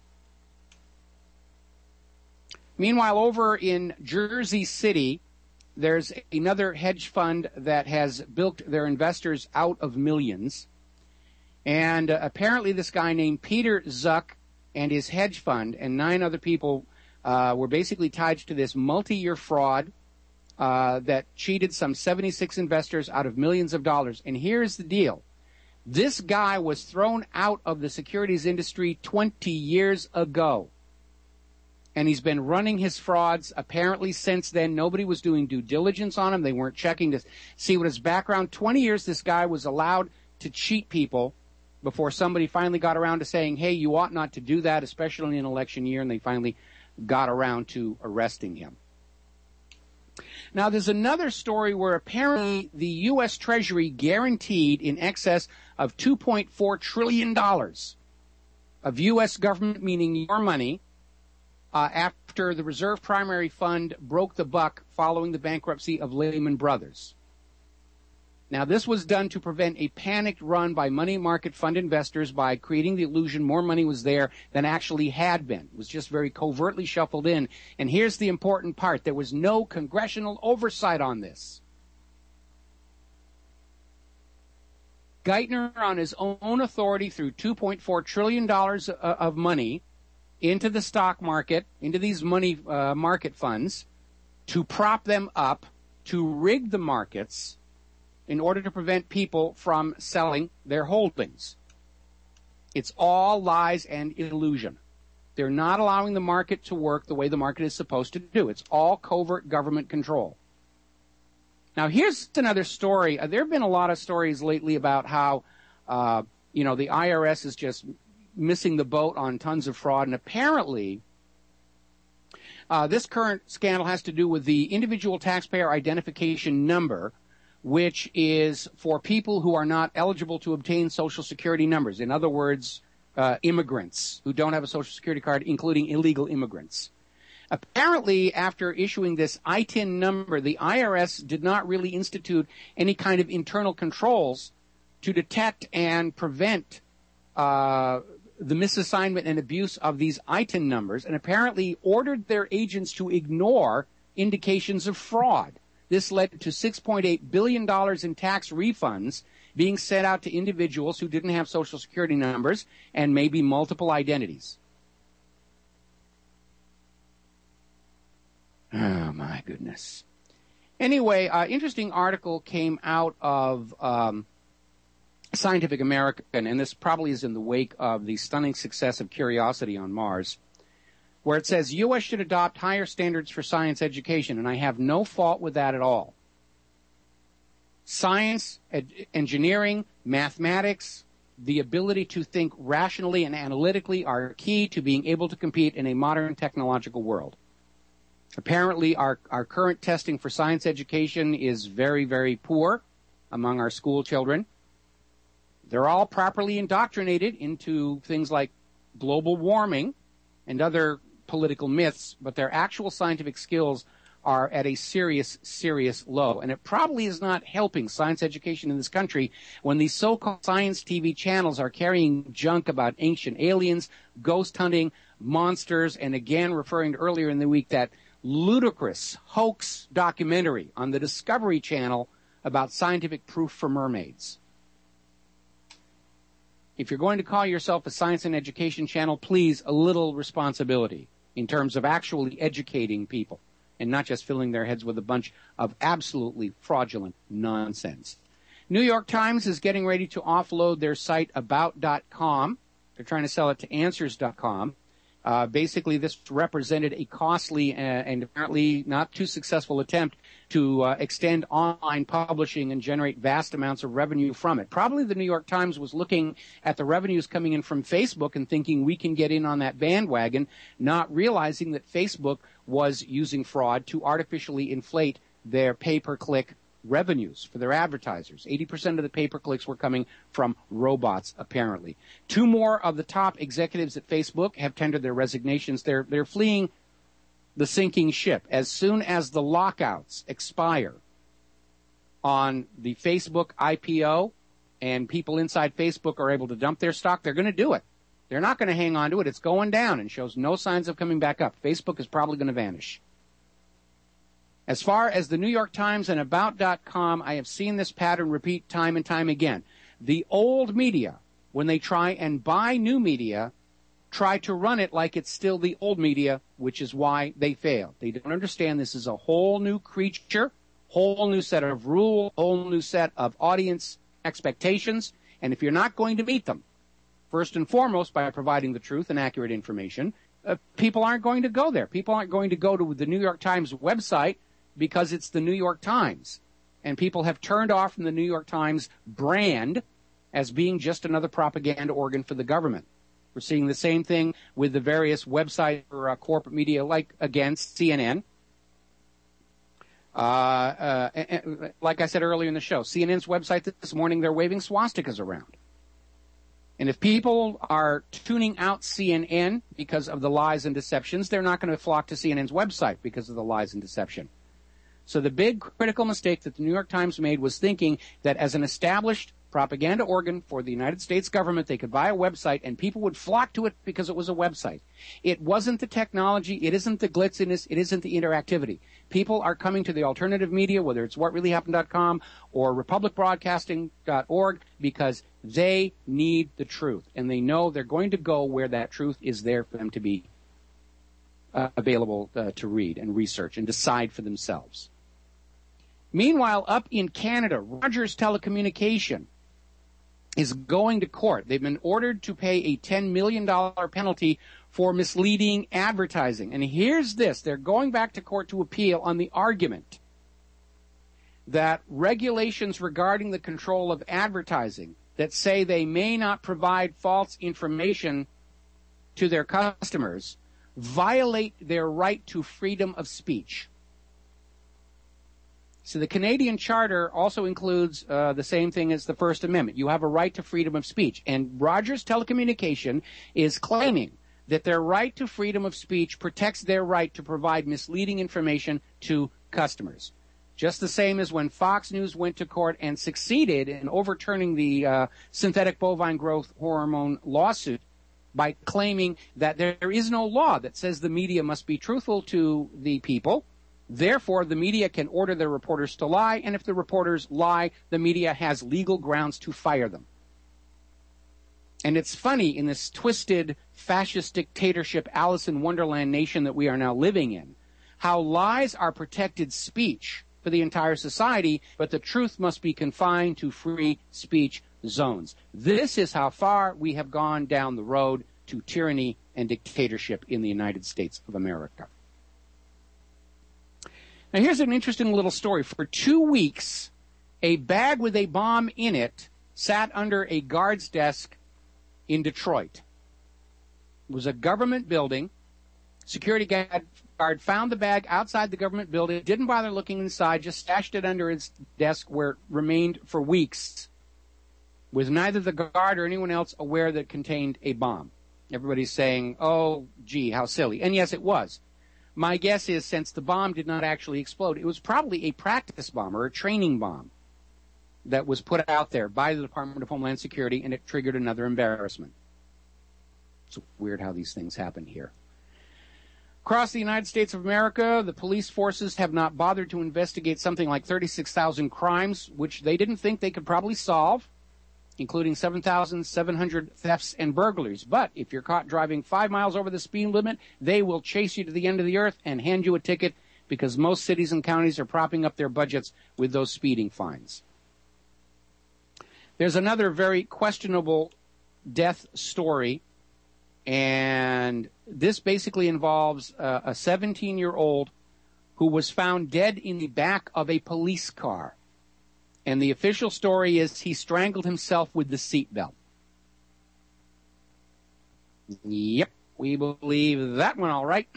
Meanwhile, over in Jersey City, there's another hedge fund that has bilked their investors out of millions. And apparently this guy named Peter Zuck and his hedge fund and 9 other people were basically tied to this multi-year fraud that cheated some 76 investors out of millions of dollars. And here's the deal. This guy was thrown out of the securities industry 20 years ago. And he's been running his frauds apparently since then. Nobody was doing due diligence on him. They weren't checking to see what his background. 20 years this guy was allowed to cheat people before somebody finally got around to saying, hey, you ought not to do that, especially in an election year, and they finally got around to arresting him. Now, there's another story where apparently the U.S. Treasury guaranteed in excess of $2.4 trillion of U.S. government, meaning your money, after the Reserve Primary Fund broke the buck following the bankruptcy of Lehman Brothers. Now, this was done to prevent a panicked run by money market fund investors by creating the illusion more money was there than actually had been. It was just very covertly shuffled in. And here's the important part. There was no congressional oversight on this. Geithner, on his own authority, threw $2.4 trillion of money into the stock market, into these money market funds, to prop them up, to rig the markets in order to prevent people from selling their holdings. It's all lies and illusion. They're not allowing the market to work the way the market is supposed to do. It's all covert government control. Now, here's another story. There have been a lot of stories lately about how, the IRS is just missing the boat on tons of fraud. And apparently, this current scandal has to do with the individual taxpayer identification number, which is for people who are not eligible to obtain Social Security numbers. In other words, immigrants who don't have a Social Security card, including illegal immigrants. Apparently, after issuing this ITIN number, the IRS did not really institute any kind of internal controls to detect and prevent the misassignment and abuse of these ITIN numbers, and apparently ordered their agents to ignore indications of fraud. This led to $6.8 billion in tax refunds being sent out to individuals who didn't have Social Security numbers and maybe multiple identities. Oh, my goodness. Anyway, interesting article came out of Scientific American, and this probably is in the wake of the stunning success of Curiosity on Mars, where it says U.S. should adopt higher standards for science education, and I have no fault with that at all. Science, engineering, mathematics, the ability to think rationally and analytically are key to being able to compete in a modern technological world. Apparently, our current testing for science education is very, very poor among our school children. They're all properly indoctrinated into things like global warming and other political myths, but their actual scientific skills are at a serious, serious low. And it probably is not helping science education in this country when these so-called science TV channels are carrying junk about ancient aliens, ghost hunting, monsters, and again, referring to earlier in the week, that ludicrous hoax documentary on the Discovery Channel about scientific proof for mermaids. If you're going to call yourself a science and education channel, please, a little responsibility in terms of actually educating people and not just filling their heads with a bunch of absolutely fraudulent nonsense. New York Times is getting ready to offload their site about.com. They're trying to sell it to answers.com. Basically, this represented a costly and apparently not too successful attempt to extend online publishing and generate vast amounts of revenue from it. Probably the New York Times was looking at the revenues coming in from Facebook and thinking we can get in on that bandwagon, not realizing that Facebook was using fraud to artificially inflate their pay-per-click revenues for their advertisers. 80% of the pay-per-clicks were coming from robots, apparently. 2 more of the top executives at Facebook have tendered their resignations. They're fleeing the sinking ship. As soon as the lockouts expire on the Facebook IPO and people inside Facebook are able to dump their stock, they're going to do it. They're not going to hang on to it. It's going down and shows no signs of coming back up. Facebook is probably going to vanish. As far as the New York Times and About.com, I have seen this pattern repeat time and time again. The old media, when they try and buy new media, try to run it like it's still the old media, which is why they fail. They don't understand this is a whole new creature, whole new set of rules, whole new set of audience expectations, and if you're not going to meet them, first and foremost by providing the truth and accurate information, people aren't going to go there. People aren't going to go to the New York Times website because it's the New York Times. And people have turned off from the New York Times brand as being just another propaganda organ for the government. We're seeing the same thing with the various websites for corporate media, like, again, CNN. Like I said earlier in the show, CNN's website this morning, they're waving swastikas around. And if people are tuning out CNN because of the lies and deceptions, they're not going to flock to CNN's website because of the lies and deception. So the big critical mistake that the New York Times made was thinking that as an established propaganda organ for the United States government, they could buy a website and people would flock to it because it was a website. It wasn't the technology, it isn't the glitziness, it isn't the interactivity. People are coming to the alternative media, whether it's whatreallyhappened.com or republicbroadcasting.org, because they need the truth. And they know they're going to go where that truth is there for them to be available to read and research and decide for themselves. Meanwhile, up in Canada, Rogers Telecommunication is going to court. They've been ordered to pay a $10 million penalty for misleading advertising. And here's this. They're going back to court to appeal on the argument that regulations regarding the control of advertising that say they may not provide false information to their customers violate their right to freedom of speech. So the Canadian Charter also includes the same thing as the First Amendment. You have a right to freedom of speech. And Rogers Telecommunication is claiming that their right to freedom of speech protects their right to provide misleading information to customers. Just the same as when Fox News went to court and succeeded in overturning the synthetic bovine growth hormone lawsuit by claiming that there is no law that says the media must be truthful to the people. Therefore, the media can order their reporters to lie, and if the reporters lie, the media has legal grounds to fire them. And it's funny, in this twisted fascist dictatorship Alice in Wonderland nation that we are now living in, how lies are protected speech for the entire society, but the truth must be confined to free speech zones. This is how far we have gone down the road to tyranny and dictatorship in the United States of America. Now, here's an interesting little story. For 2 weeks, a bag with a bomb in it sat under a guard's desk in Detroit. It was a government building. Security guard found the bag outside the government building, didn't bother looking inside, just stashed it under his desk where it remained for weeks, with neither the guard or anyone else aware that it contained a bomb. Everybody's saying, oh, gee, how silly. And yes, it was. My guess is, since the bomb did not actually explode, it was probably a practice bomb or a training bomb that was put out there by the Department of Homeland Security, and it triggered another embarrassment. It's weird how these things happen here. Across the United States of America, the police forces have not bothered to investigate something like 36,000 crimes, which they didn't think they could probably solve, including 7,700 thefts and burglaries. But if you're caught driving 5 miles over the speed limit, they will chase you to the end of the earth and hand you a ticket, because most cities and counties are propping up their budgets with those speeding fines. There's another very questionable death story, and this basically involves a 17-year-old who was found dead in the back of a police car. And the official story is he strangled himself with the seatbelt. Yep, we believe that one all right.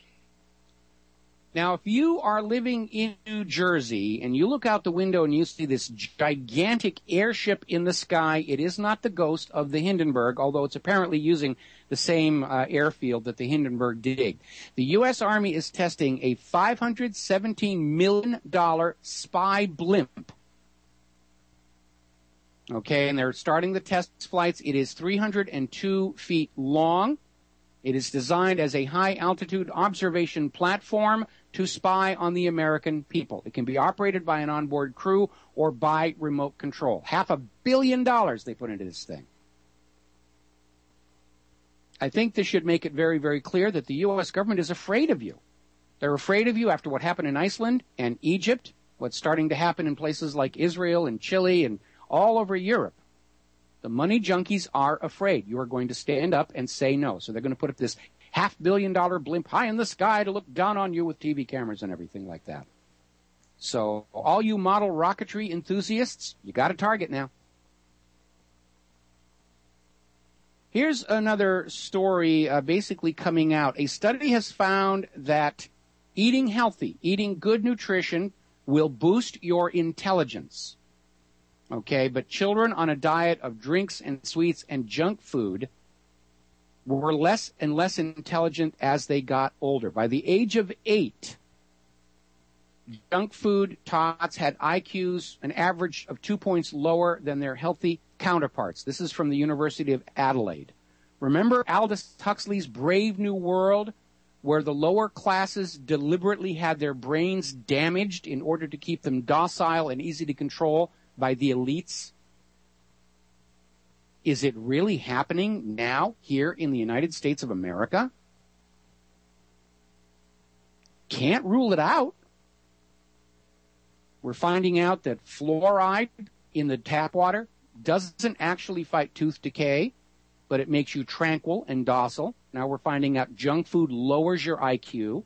Now, if you are living in New Jersey and you look out the window and you see this gigantic airship in the sky, it is not the ghost of the Hindenburg, although it's apparently using the same airfield that the Hindenburg did. The U.S. Army is testing a $517 million spy blimp. Okay, and they're starting the test flights. It is 302 feet long. It is designed as a high-altitude observation platform to spy on the American people. It can be operated by an onboard crew or by remote control. $500 million they put into this thing. I think this should make it very, very clear that the U.S. government is afraid of you. They're afraid of you after what happened in Iceland and Egypt, what's starting to happen in places like Israel and Chile and all over Europe. The money junkies are afraid you are going to stand up and say no. So they're going to put up this $500 million blimp high in the sky to look down on you with TV cameras and everything like that. So all you model rocketry enthusiasts, you got a target now. Here's another story basically coming out. A study has found that eating healthy, eating good nutrition will boost your intelligence. Okay, but children on a diet of drinks and sweets and junk food were less and less intelligent as they got older. By the age of 8, junk food tots had IQs an average of 2 points lower than their healthy counterparts. This is from the University of Adelaide. Remember Aldous Huxley's Brave New World, where the lower classes deliberately had their brains damaged in order to keep them docile and easy to control by the elites? Is it really happening now here in the United States of America? Can't rule it out. We're finding out that fluoride in the tap water doesn't actually fight tooth decay, but it makes you tranquil and docile. Now we're finding out junk food lowers your IQ.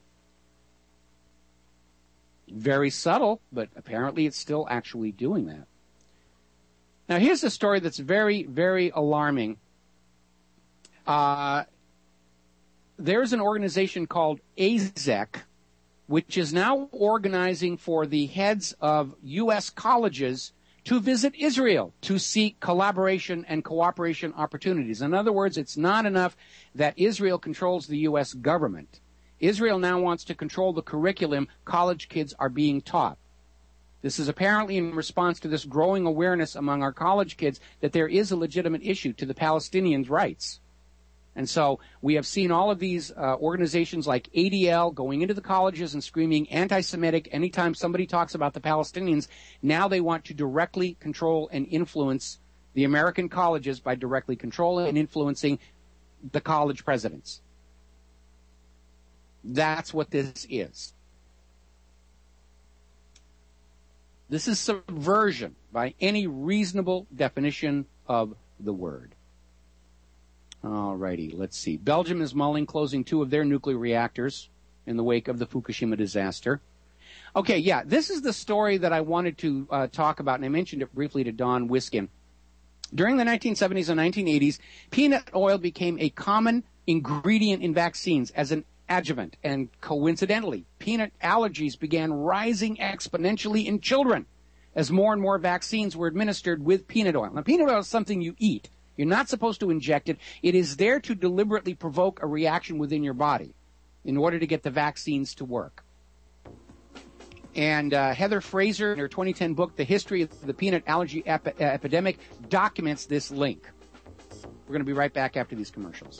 Very subtle, but apparently it's still actually doing that. Now, here's a story that's very, very alarming. There's an organization called AZEC, which is now organizing for the heads of U.S. colleges to visit Israel to seek collaboration and cooperation opportunities. In other words, it's not enough that Israel controls the U.S. government. Israel now wants to control the curriculum college kids are being taught. This is apparently in response to this growing awareness among our college kids that there is a legitimate issue to the Palestinians' rights. And so we have seen all of these organizations like ADL going into the colleges and screaming anti-Semitic anytime somebody talks about the Palestinians. Now they want to directly control and influence the American colleges by directly controlling and influencing the college presidents. That's what this is. This is subversion by any reasonable definition of the word. All righty, let's see. Belgium is mulling closing 2 of their nuclear reactors in the wake of the Fukushima disaster. Okay, yeah, this is the story that I wanted to talk about, and I mentioned it briefly to Don Wiskin. During the 1970s and 1980s, peanut oil became a common ingredient in vaccines as an adjuvant, and coincidentally, peanut allergies began rising exponentially in children as more and more vaccines were administered with peanut oil. Now, peanut oil is something you eat. You're not supposed to inject it. It is there to deliberately provoke a reaction within your body in order to get the vaccines to work. And Heather Fraser, in her 2010 book, The History of the Peanut Allergy Epidemic, documents this link. We're going to be right back after these commercials.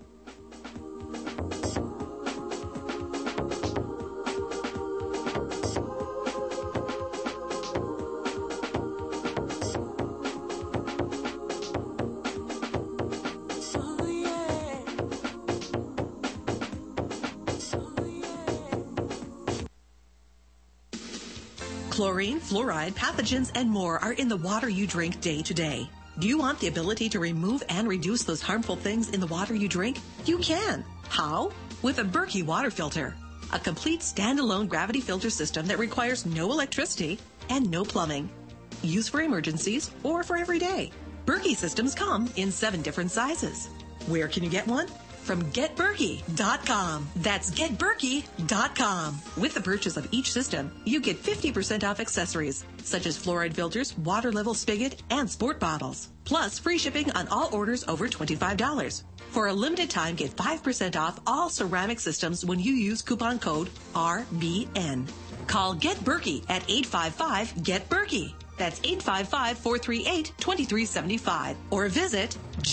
Chlorine, fluoride, pathogens, and more are in the water you drink day to day. Do you want the ability to remove and reduce those harmful things in the water you drink? You can. How? With a Berkey water filter. A complete standalone gravity filter system that requires no electricity and no plumbing. Used for emergencies or for every day. Berkey systems come in 7 different sizes. Where can you get one? From GetBerkey.com. That's GetBerkey.com. With the purchase of each system, you get 50% off accessories, such as fluoride filters, water level spigot, and sport bottles. Plus, free shipping on all orders over $25. For a limited time, get 5% off all ceramic systems when you use coupon code RBN. Call GetBerkey at 855-GET-BERKEY. That's 855-438-2375. Or visit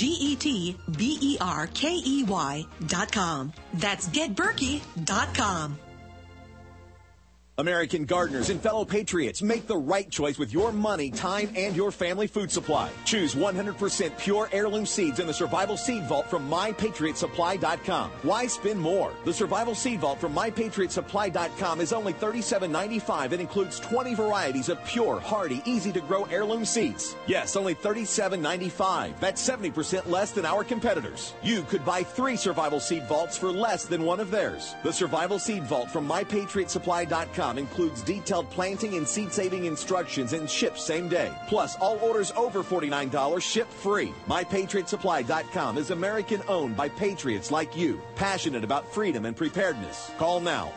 GetBerkey.com. That's GetBerkey.com. American gardeners and fellow patriots, make the right choice with your money, time, and your family food supply. Choose 100% pure heirloom seeds in the Survival Seed Vault from MyPatriotSupply.com. Why spend more? The Survival Seed Vault from MyPatriotSupply.com is only $37.95 and includes 20 varieties of pure, hardy, easy-to-grow heirloom seeds. Yes, only $37.95. That's 70% less than our competitors. You could buy 3 Survival Seed Vaults for less than one of theirs. The Survival Seed Vault from MyPatriotSupply.com includes detailed planting and seed-saving instructions and ships same day. Plus, all orders over $49 ship free. MyPatriotSupply.com is American-owned by patriots like you, passionate about freedom and preparedness. Call now,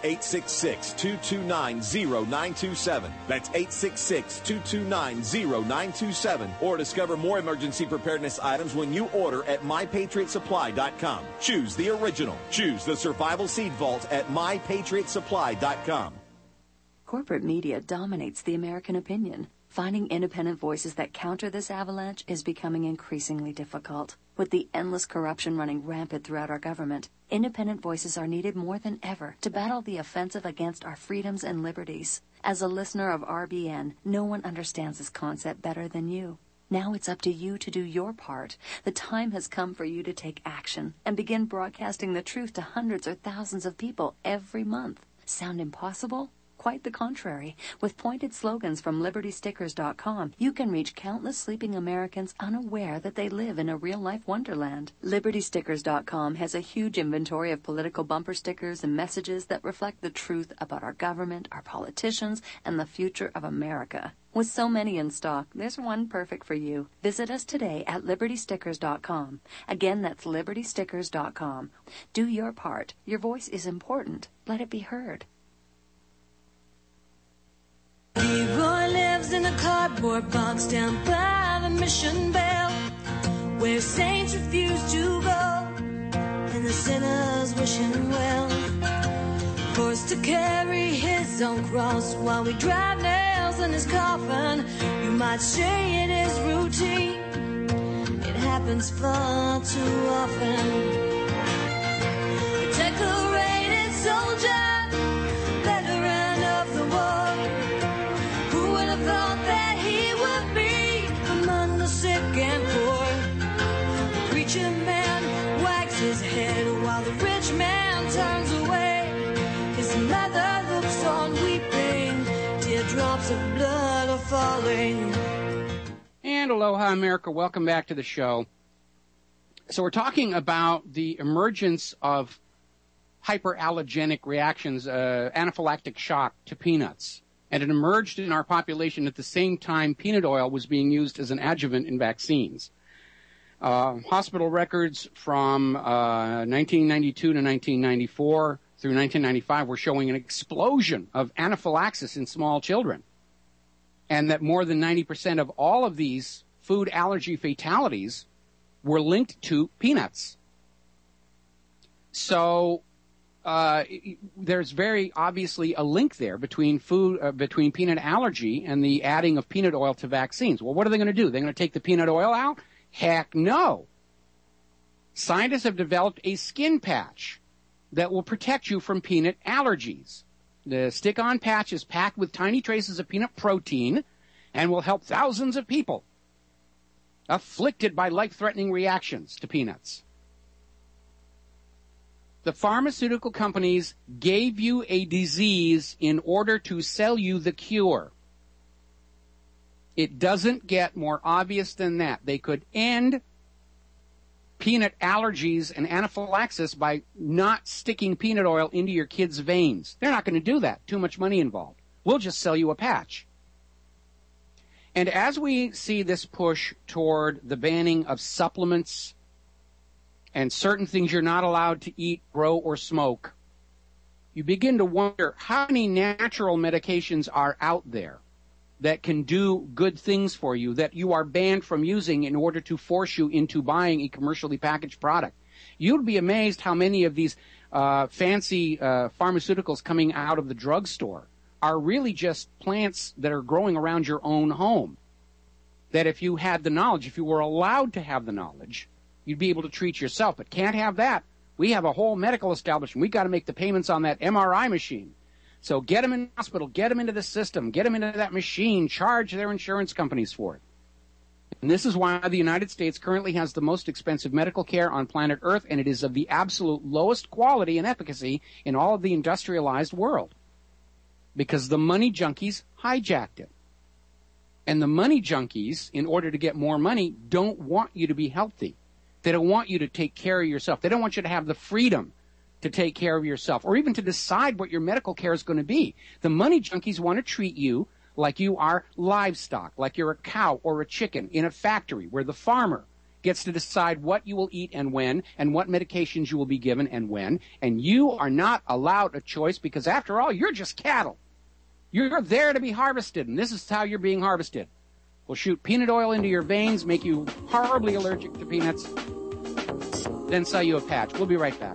866-229-0927. That's 866-229-0927. Or discover more emergency preparedness items when you order at MyPatriotSupply.com. Choose the original. Choose the Survival Seed Vault at MyPatriotSupply.com. Corporate media dominates the American opinion. Finding independent voices that counter this avalanche is becoming increasingly difficult. With the endless corruption running rampant throughout our government, independent voices are needed more than ever to battle the offensive against our freedoms and liberties. As a listener of RBN, no one understands this concept better than you. Now it's up to you to do your part. The time has come for you to take action and begin broadcasting the truth to hundreds or thousands of people every month. Sound impossible? Quite the contrary. With pointed slogans from LibertyStickers.com, you can reach countless sleeping Americans unaware that they live in a real-life wonderland. LibertyStickers.com has a huge inventory of political bumper stickers and messages that reflect the truth about our government, our politicians, and the future of America. With so many in stock, there's one perfect for you. Visit us today at LibertyStickers.com. Again, that's LibertyStickers.com. Do your part. Your voice is important. Let it be heard. Leroy lives in a cardboard box down by the Mission Bell, where saints refuse to go and the sinners wish him well. Forced to carry his own cross while we drive nails in his coffin. You might say it is routine, it happens far too often. A decorated soldier, veteran of the war, thought that he would be among the sick and poor. The preacher man wags his head while the rich man turns away. His mother looks on weeping, teardrops of blood falling. And aloha, America. Welcome back to the show. So we're talking about the emergence of hyperallergenic reactions, anaphylactic shock to peanuts. And it emerged in our population at the same time peanut oil was being used as an adjuvant in vaccines. Hospital records from 1992 to 1994 through 1995 were showing an explosion of anaphylaxis in small children. And that more than 90% of all of these food allergy fatalities were linked to peanuts. So there's very obviously a link there between between peanut allergy and the adding of peanut oil to vaccines. Well, what are they going to do? They're going to take the peanut oil out? Heck no. Scientists have developed a skin patch that will protect you from peanut allergies. The stick-on patch is packed with tiny traces of peanut protein and will help thousands of people afflicted by life-threatening reactions to peanuts. The pharmaceutical companies gave you a disease in order to sell you the cure. It doesn't get more obvious than that. They could end peanut allergies and anaphylaxis by not sticking peanut oil into your kids' veins. They're not going to do that. Too much money involved. We'll just sell you a patch. And as we see this push toward the banning of supplements and certain things you're not allowed to eat, grow, or smoke, you begin to wonder how many natural medications are out there that can do good things for you that you are banned from using in order to force you into buying a commercially packaged product. You'd be amazed how many of these fancy pharmaceuticals coming out of the drugstore are really just plants that are growing around your own home. That if you had the knowledge, if you were allowed to have the knowledge, you'd be able to treat yourself. But can't have that. We have a whole medical establishment. We've got to make the payments on that MRI machine. So get them in the hospital, get them into the system, get them into that machine, charge their insurance companies for it. And this is why the United States currently has the most expensive medical care on planet Earth, and it is of the absolute lowest quality and efficacy in all of the industrialized world. Because the money junkies hijacked it. And the money junkies, in order to get more money, don't want you to be healthy. They don't want you to take care of yourself. They don't want you to have the freedom to take care of yourself, or even to decide what your medical care is going to be. The money junkies want to treat you like you are livestock, like you're a cow or a chicken in a factory where the farmer gets to decide what you will eat and when, and what medications you will be given and when, and you are not allowed a choice because, after all, you're just cattle. You're there to be harvested, and this is how you're being harvested. We'll shoot peanut oil into your veins, make you horribly allergic to peanuts, then sell you a patch. We'll be right back.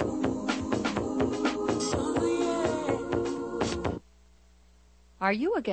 Are you against